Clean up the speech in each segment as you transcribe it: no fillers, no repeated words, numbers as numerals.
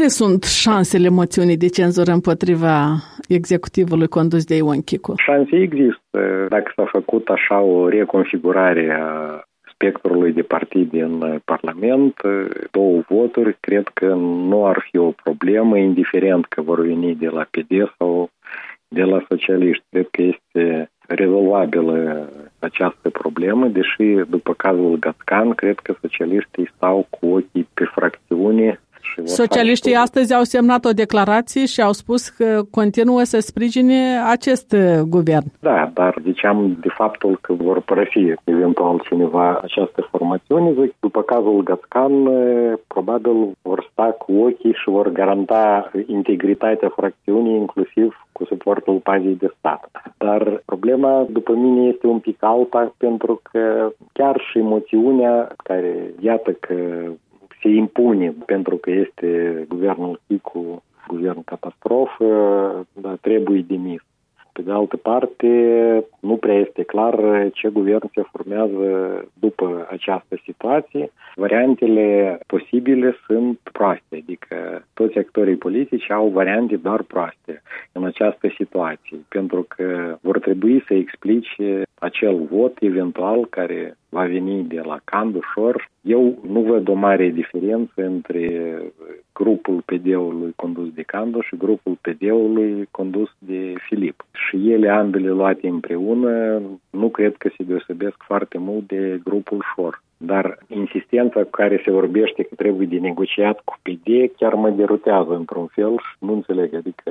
Care sunt șansele moțiunii de cenzură împotriva executivului condus de Ion Chicu? Șanse există. Dacă s-a făcut așa o reconfigurare a spectrului de partide în Parlament, 2 voturi, cred că nu ar fi o problemă, indiferent că vor veni de la PD sau de la socialiști. Cred că este rezolvabilă această problemă, deși după cazul Gățcan, cred că socialiștii stau cu ochii pe fracțiune. Socialiștii astăzi au semnat o declarație și au spus că continuă să sprijine acest guvern. Da, dar ziceam de faptul că vor părăsi eventual cineva această formațiune. Zic, după cazul Gățcan, probabil vor sta cu ochii și vor garanta integritatea fracțiunii, inclusiv cu suportul pazii de stat. Dar problema, după mine, este un pic alta, pentru că chiar și moțiunea care, iată că se impune pentru că este guvernul Chicu, guvern catastrofă, dar trebuie demis. Pe de altă parte, nu prea este clar ce guvern se formează după această situație. Variantele posibile sunt proaste, adică toți actorii politici au variante doar proaste în această situație, pentru că vor trebui să explice acel vot eventual care va veni de la Candușor. Eu nu văd o mare diferență între grupul PD-ului condus de Candu și grupul PD-ului condus de Filip. Și ele ambele luate împreună nu cred că se deosebesc foarte mult de grupul Șor. Dar insistența cu care se vorbește că trebuie de negociat cu PD chiar mă derutează într-un fel și nu înțeleg. Adică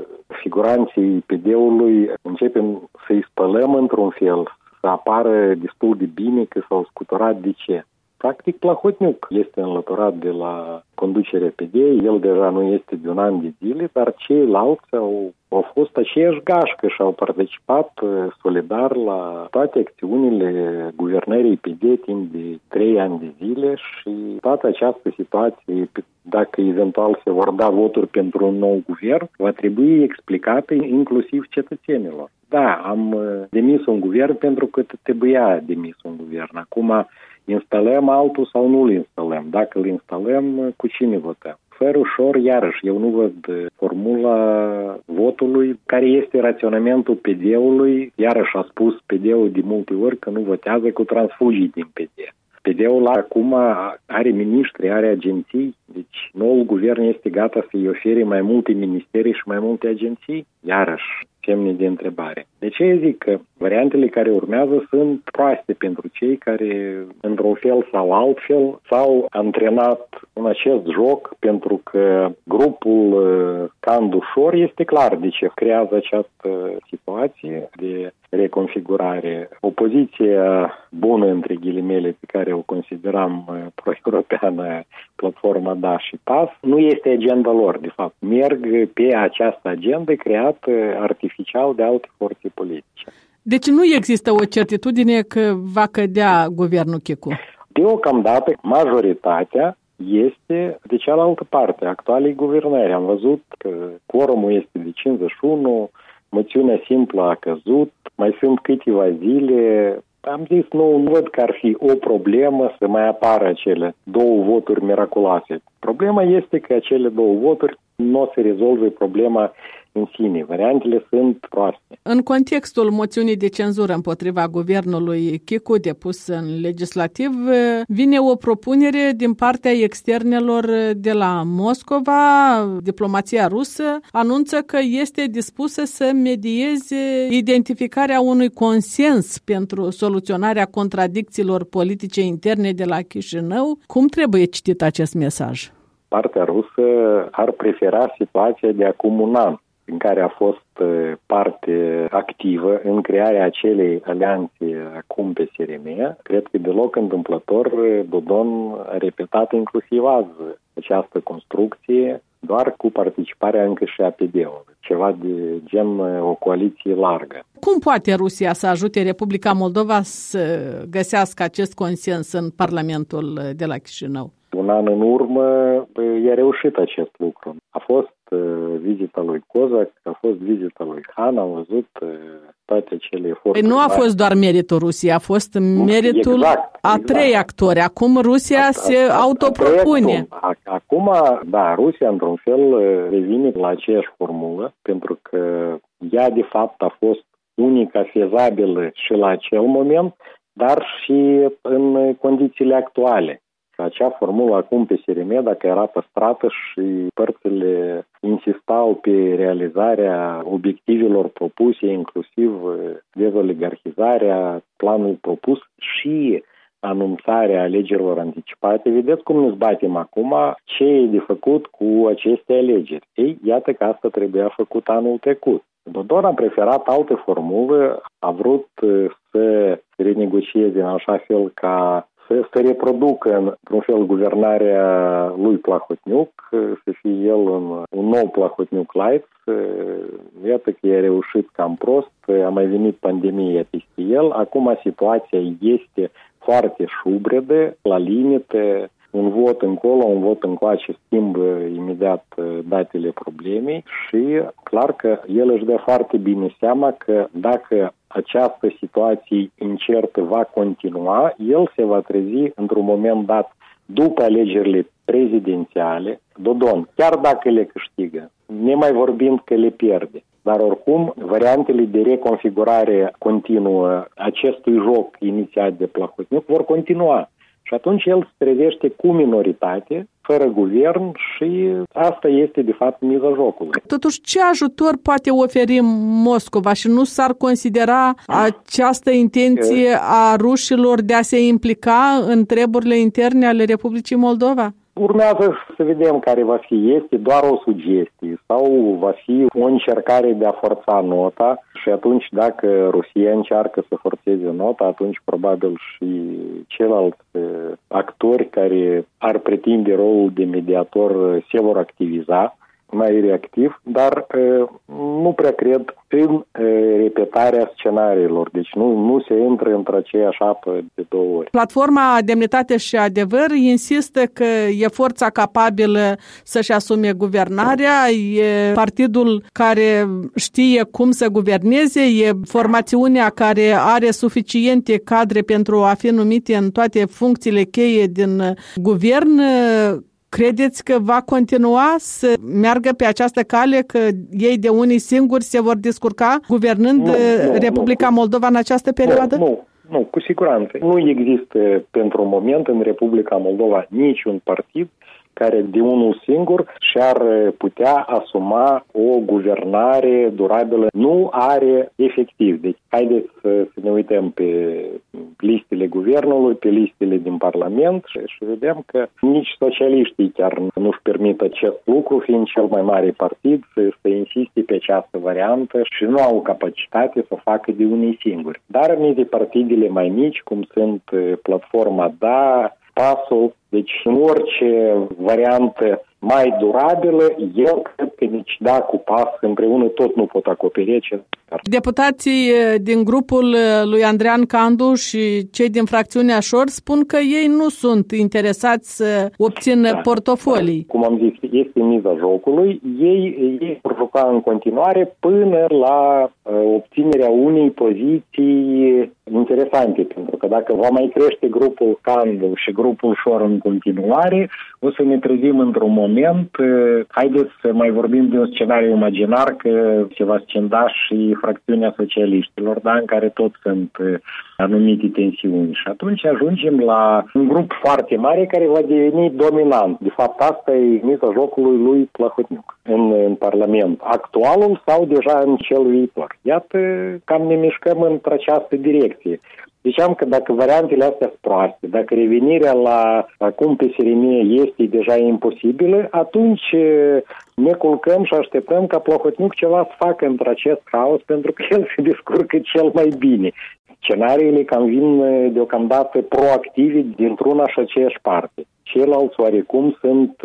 figuranții PD-ului începem să-i spălăm într-un fel, să apară destul de bine că s-au scuturat. De ce? Practic, Plahotniuc este înlăturat de la conducerea PD, el deja nu este de un an de zile, dar ceilalți au fost aceiași gașcă și au participat solidar la toate acțiunile guvernării PD timp de 3 ani de zile și toată această situație, dacă eventual se vor da voturi pentru un nou guvern, va trebui explicată inclusiv cetățenilor. Da, am demis un guvern pentru că trebuia demis un guvern. Acum instalăm altul sau nu îl instalăm? Dacă îl instalăm, cu cine votăm? Fără ușor, iarăși, eu nu văd formula votului, care este raționamentul PD-ului. Iarăși a spus PD-ul de multe ori că nu votează cu transfugii din PD. PD-ul acum are miniștri, are agenții, deci noul guvern este gata să-i ofere mai multe ministerii și mai multe agenții? Iarăși, semne de întrebare. De ce zic că variantele care urmează sunt proaste pentru cei care, într-un fel sau altfel, s-au antrenat în acest joc, pentru că grupul Candușor este clar de ce creează această situație de reconfigurare. Opoziția bună, între ghilimele, pe care o consideram pro-europeană, platforma DA și PAS, nu este agenda lor, de fapt. Merg pe această agendă creată artificial de alte forțe politice. Deci nu există o certitudine că va cădea guvernul Chicu? Deocamdată, majoritatea este de cealaltă parte, actualei guvernări. Am văzut că quorumul este de 51, moțiunea simplă a căzut, mai sunt câteva zile. Am zis, nu văd că ar fi o problemă să mai apară acele 2 voturi miraculoase. Problema este că acele 2 voturi nu o să rezolve problema în sine. Variantele sunt proaste. În contextul moțiunii de cenzură împotriva guvernului Chicu depus în legislativ, vine o propunere din partea externelor de la Moscova. Diplomația rusă anunță că este dispusă să medieze identificarea unui consens pentru soluționarea contradicțiilor politice interne de la Chișinău. Cum trebuie citit acest mesaj? Partea rusă ar prefera situația de acum un an, în care a fost parte activă în crearea acelei alianțe acum pe SRM. Cred că deloc întâmplător Dodon a repetat inclusiv azi această construcție, doar cu participarea încă și a PD-ului. Ceva de gen o coaliție largă. Cum poate Rusia să ajute Republica Moldova să găsească acest consens în Parlamentul de la Chișinău? un an în urmă i-a reușit acest lucru. A fost vizita lui Kozak, a fost vizita lui Han, am văzut toate cele eforturi. Nu a fost doar meritul Rusiei, a fost meritul a trei actori. Acum Rusia se autopropune. Acum, da, Rusia într-un fel revine la aceeași formulă, pentru că ea de fapt a fost unica fezabilă și la acel moment, dar și în condițiile actuale. Acea formulă acum pe SRM, dacă era păstrată și părțile insistau pe realizarea obiectivelor propuse, inclusiv dezoligarhizarea, planul propus și anunțarea alegerilor anticipate, vedeți cum ne zbatem acum, ce e de făcut cu aceste alegeri. Ei, iată că asta trebuia făcut anul trecut. Dodon a preferat altă formulă, a vrut să renegocieze în așa fel ca să reproducă într-un fel guvernarea lui Plahotniuc, să fie el un nou Plahotniuc light. Iată că i-a reușit cam prost, a mai venit pandemia peste el, acum situația este foarte șubredă, la limite, un vot încolo, un vot încoace schimbă imediat datele problemei și clar că el își dă foarte bine seama că dacă această situație incertă va continua, el se va trezi într-un moment dat după alegerile prezidențiale, Dodon, chiar dacă le câștigă, nemai vorbind că le pierde. Dar oricum, variantele de reconfigurare continuă acestui joc inițiat de Plahotniuc vor continua. Și atunci el se trezește cu minoritate, fără guvern și asta este de fapt miza jocului. Totuși, ce ajutor poate oferi Moscova și nu s-ar considera această intenție a rușilor de a se implica în treburile interne ale Republicii Moldova? Urmează să vedem care va fi. Este doar o sugestie sau va fi o încercare de a forța nota și atunci dacă Rusia încearcă să forțeze nota, atunci probabil și ceilalți actori care ar pretinde rolul de mediator se vor activiza mai reactiv, dar nu prea cred în repetarea scenariilor. Deci nu se intră într-aceeași apă de două ori. Platforma Demnitate și Adevăr insistă că e forța capabilă să-și asume guvernarea, e partidul care știe cum să guverneze, e formațiunea care are suficiente cadre pentru a fi numite în toate funcțiile cheie din guvern. Credeți că va continua să meargă pe această cale, că ei de unii singuri se vor descurca guvernând Republica Moldova în această perioadă? Nu, cu siguranță. Nu există pentru un moment în Republica Moldova niciun partid care de unul singur și-ar putea asuma o guvernare durabilă. Nu are efectiv. Deci, haideți să ne uităm pe listele guvernului, pe listele din Parlament și vedem că nici socialiștii chiar nu-și permit acest lucru, fiind cel mai mare partid, să insiste pe această variantă și nu au capacitate să o facă de unii singuri. Dar nici de partidele mai mici, cum sunt Platforma Da, PAS-ul, deci în orice variantă mai durabilă, eu cred că nici Da cu PAS împreună tot nu pot acoperi acest. Deputații din grupul lui Andrean Candu și cei din fracțiunea Șor spun că ei nu sunt interesați să obțină portofolii. Cum am zis, este miza jocului. Ei vor juca în continuare până la obținerea unei poziții interesante, pentru că dacă va mai crește grupul Candu și grupul Șor în continuare, o să ne trezim într-un moment, haideți să mai vorbim de un scenariu imaginar că se va scinda și fracțiunea socialiștilor, da, în care tot sunt anumite tensiuni. Și atunci ajungem la un grup foarte mare care va deveni dominant. De fapt, asta e miza jocului lui Plahotniuc în Parlament actualul sau deja în cel viitor. Iată, cam ne mișcăm într-această direcție. Ziceam că dacă variantele astea sunt proaste, dacă revenirea la acum pe SRM este deja imposibilă, atunci ne culcăm și așteptăm ca Plahotniuc ceva să facă într-acest haos, pentru că el se descurcă cel mai bine. Scenariile cam vin deocamdată proactive dintr-una și aceeași parte. Ceilalți oarecum sunt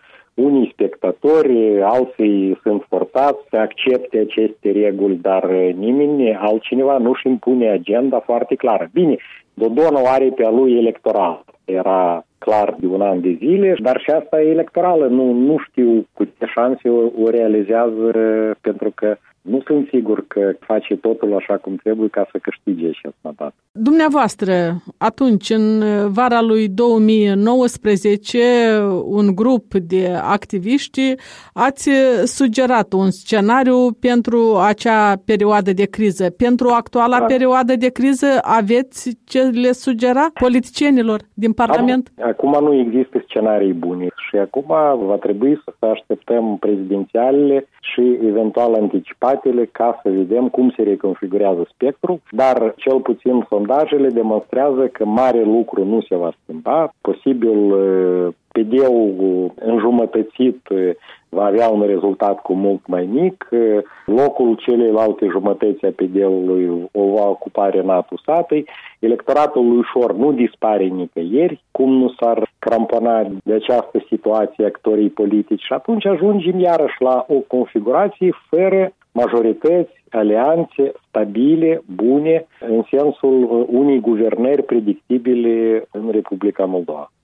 unii spectatori, alții sunt forțați să accepte aceste reguli, dar nimeni altcineva nu-și impune agenda foarte clară. Bine, Dodon o are pe a lui electoral. Era clar de un an de zile, dar și asta e electorală. Nu știu cu ce șanse o realizează, pentru că nu sunt sigur că face totul așa cum trebuie ca să câștige acest mandat. Dumneavoastră, atunci, în vara lui 2019, un grup de activiști ați sugerat un scenariu pentru acea perioadă de criză. Pentru actuala perioadă de criză aveți ce le sugera politicienilor din Parlament? Acum nu există scenarii bune și acum va trebui să așteptăm prezidențialele și eventual anticipatele ca să vedem cum se reconfigurează spectrul, dar cel puțin sondajele demonstrează că mare lucru nu se va schimba. Posibil PD-ul înjumătățit va avea un rezultat cu mult mai mic. Locul celelalte jumătăți a PD-ului o va ocupa Renatul Satăi. Electoratul lui Șor nu dispare nicăieri. Cum nu s-ar crampona de această situație actorii politici? Și atunci ajungem iarăși la o configurație fără majorități, alianțe stabile, bune, în sensul unei guvernări predictibile în Republica Moldova.